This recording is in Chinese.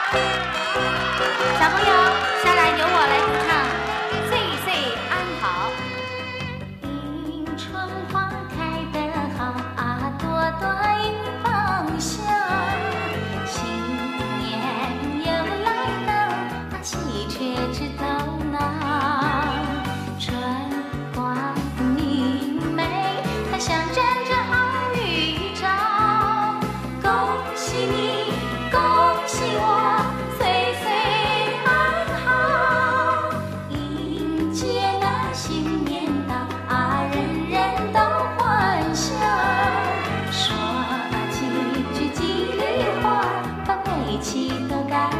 小朋友，下来由我来独唱岁岁安好。 迎春花开得好啊，朵朵迎芳香。新年又来到，喜鹊枝头囊。春光明媚，它象征着好预兆。恭喜你，恭喜我，岁岁安好。迎接那新年到啊，人人都欢笑。说几句吉利话，把晦气都赶